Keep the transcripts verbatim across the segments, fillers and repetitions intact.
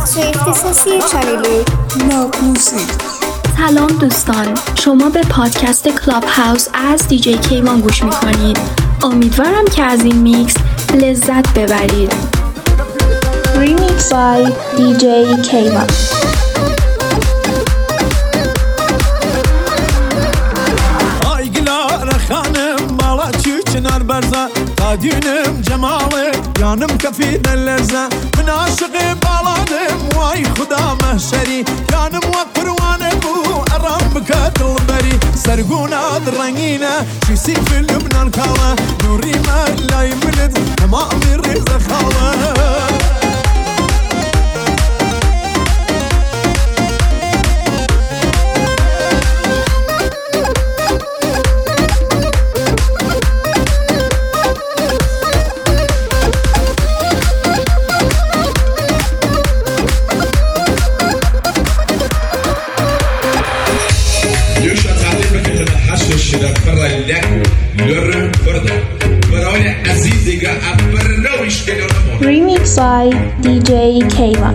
بخش اختصاصی چنل لاو موزیک. سلام دوستان، شما به پادکست کلاب هاوس از دی جی کیوان گوش میکنید. امیدوارم که از این میکس لذت ببرید. Remix by دی جی کیوان. çınar berze ta düğünüm cemali yanım kafide lezze min aşığı bağladım vay xuda mehşeri yanım ve kurvanı bu aram bıkatıl beri serguna drangine şisi fil lübnan kala nuri mellay milid tamamı rıza kala Remix by دی جی کیوان.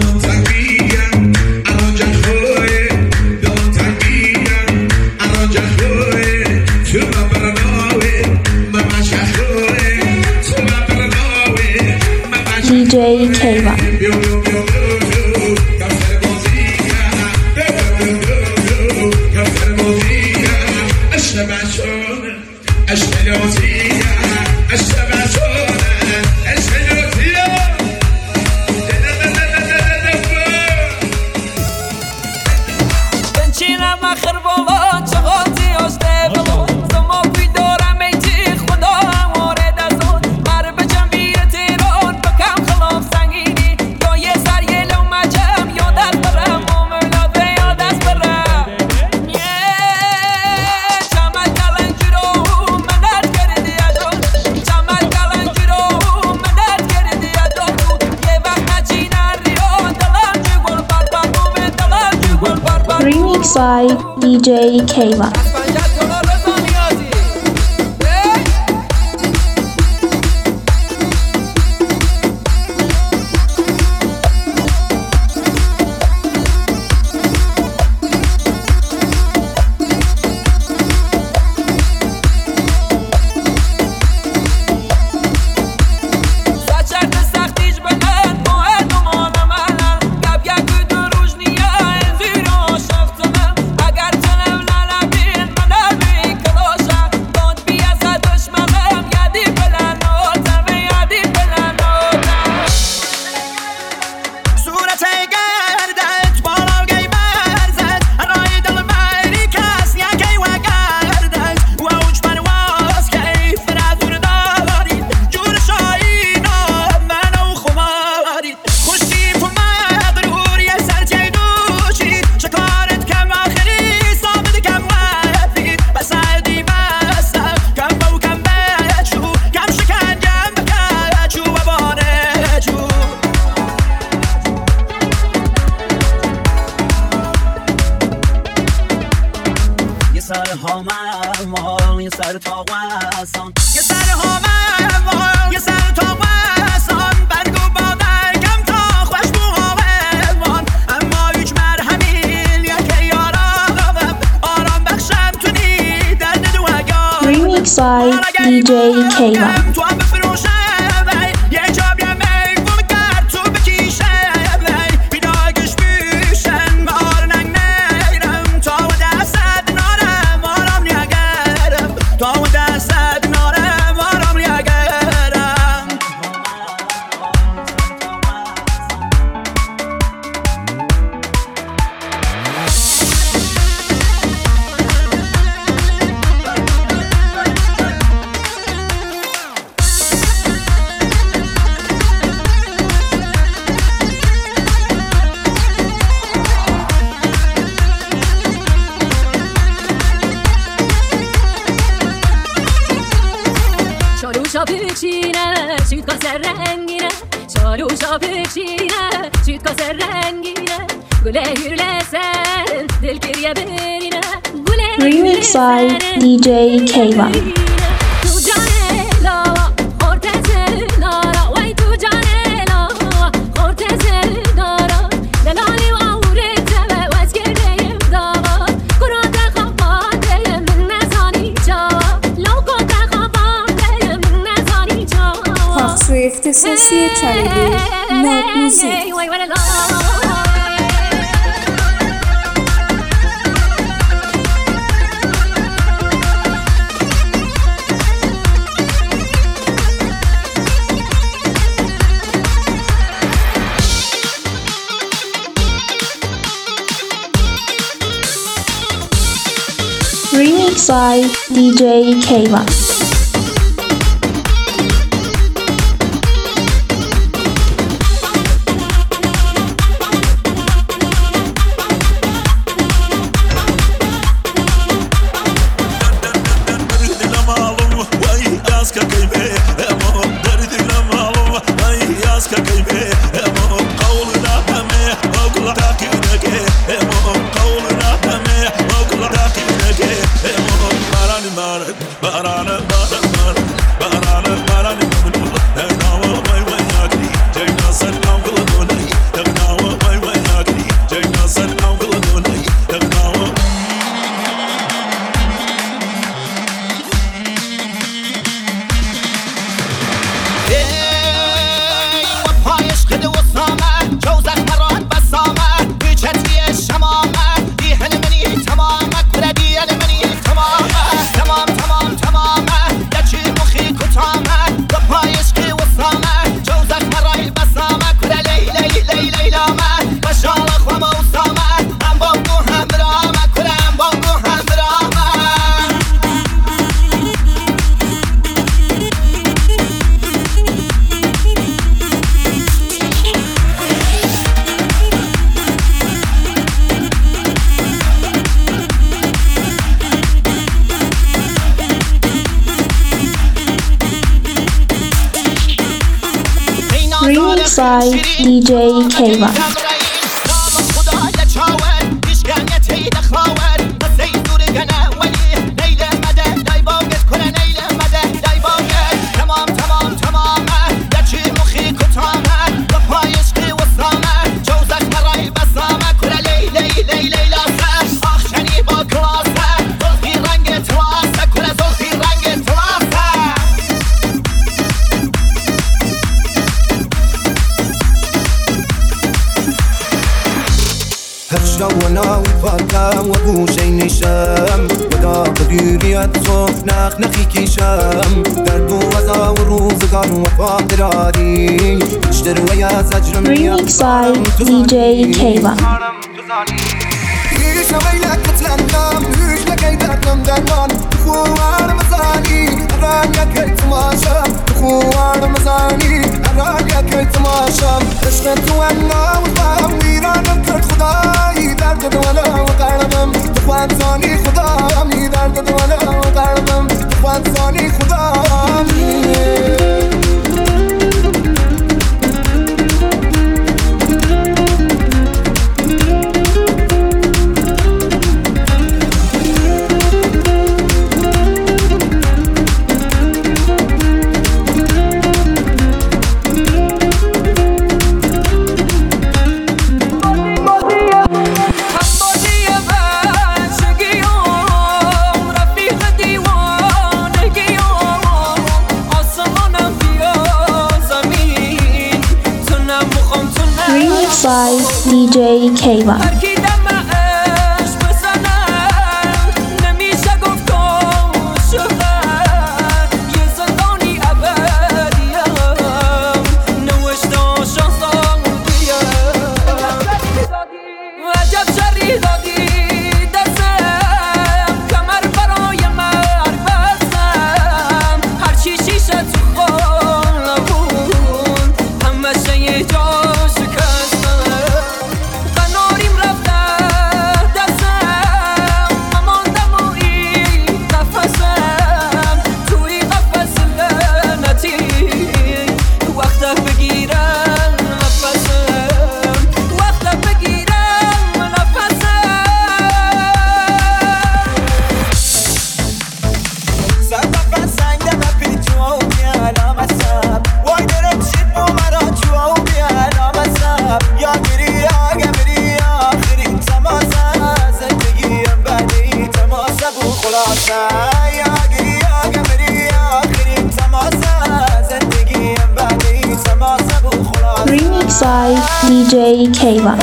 دی جی کیوان. Remix by دی جی کیوان. Remix by دی جی کیوان. چالوشا بچینه سویت کاسه رنگینه چالوشا بچینه سویت کاسه رنگینه گله هیرلسن دل گریه برینه گله Remix by دی جی کیوان. تو جانه لاوا خورت زنارا وای تو جانه لاوا خورت زنارا اساسی چنل ناب موزیک. Remix by دی جی کیوان. Remix by دی جی کیوان. شوانا وفاتا وبوشي نشام ودا قديريات صوف ناخ نخي كيشام درد وغزا وروزقان وفاقراري اشتر ويا زجر Remix by دی جی کیوان. هيش ويلك تتلندم هيش لكي دردم درمان خوار مزاني أرانيا كي تماشا خوار مزاني أرانيا كي تماشا اشتت وانا وطام ويرانم كرت خداي درد ولا وقلبم تخوان ثاني خدامي درد ولا وقلبم تخوان ثاني خدامي Remix by دی جی کیوان. Remix by دی جی کیوان.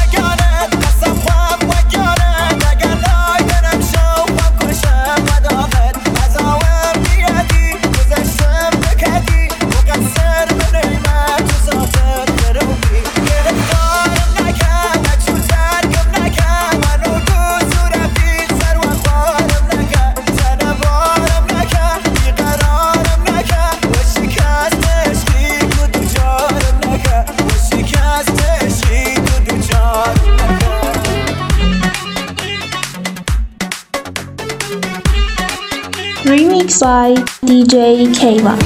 Remix by دی جی کیوان.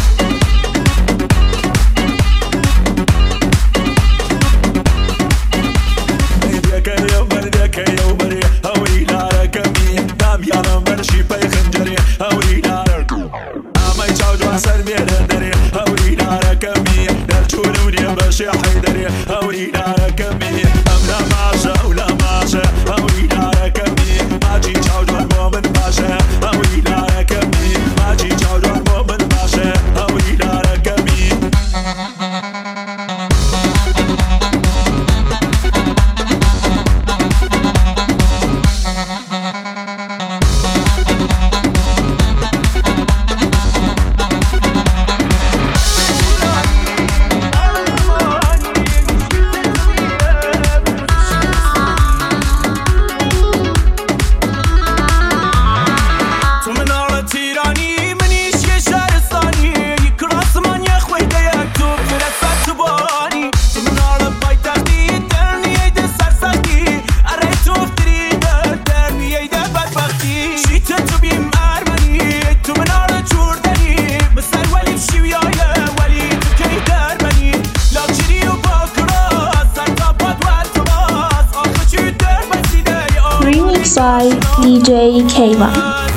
by دی جی کیوان.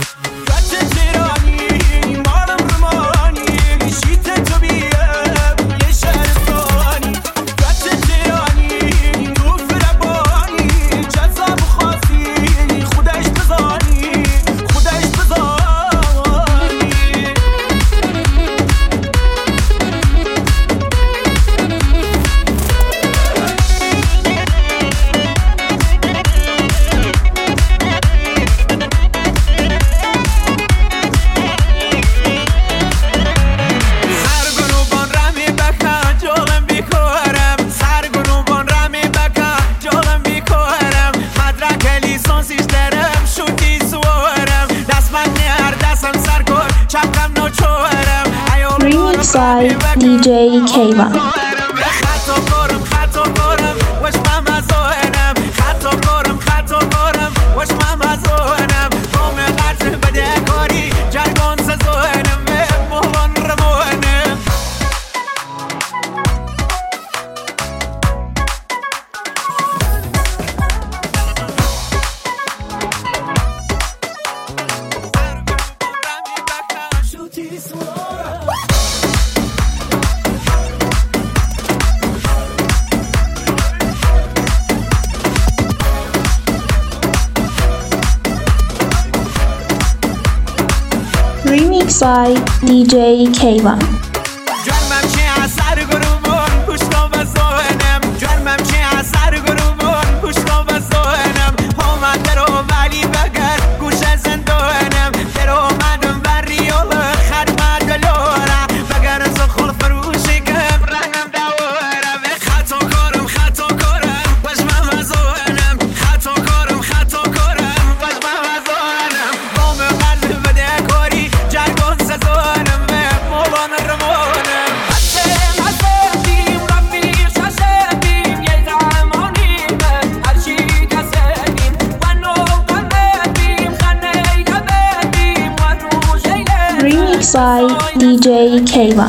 Remix by دی جی کیوان. Remix by دی جی کیوان. Remix by دی جی کیوان.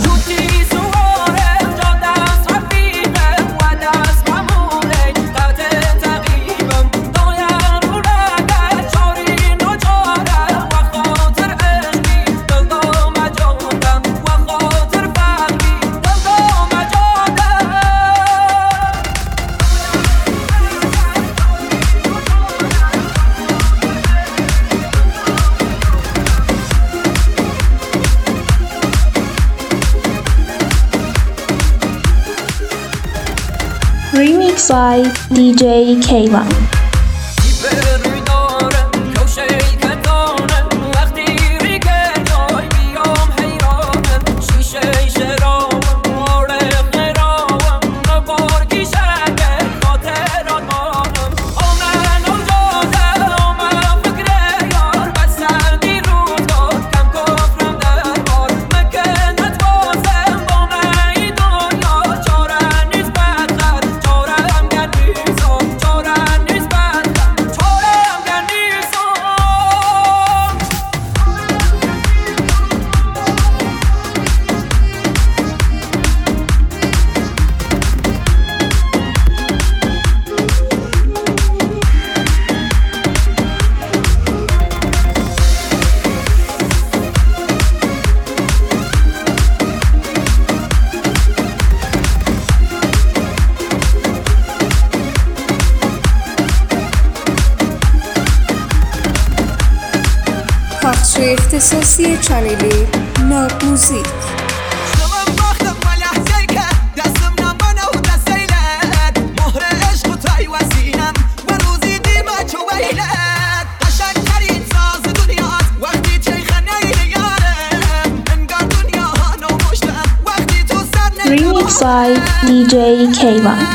Remix by دی جی کیوان. پخش اختصاصی چنلی ناب موزیک. Remix by دی جی کیوان.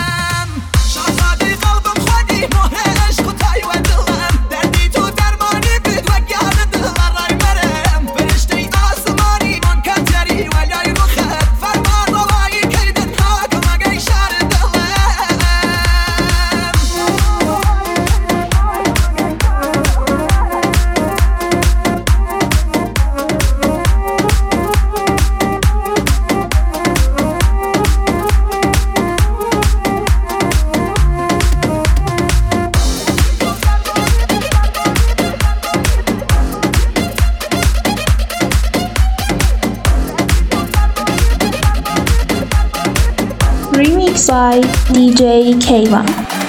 Remix by دی جی کیوان.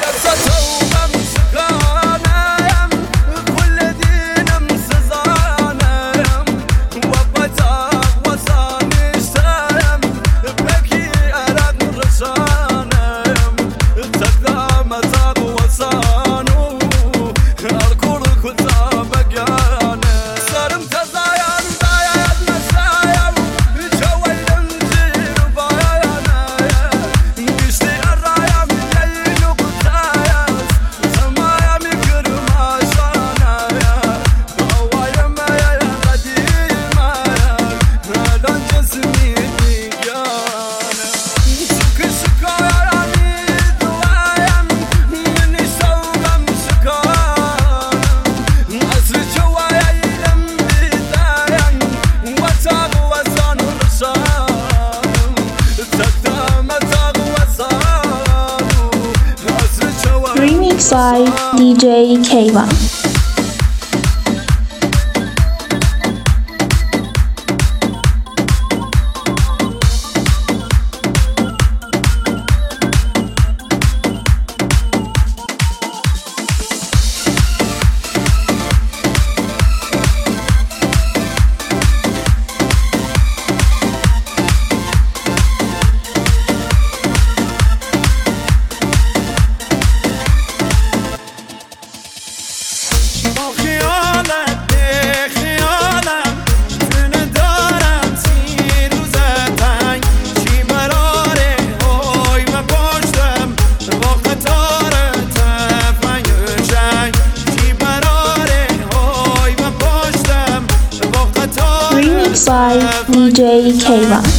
Remix by دی جی کیوان. Remix by دی جی کیوان.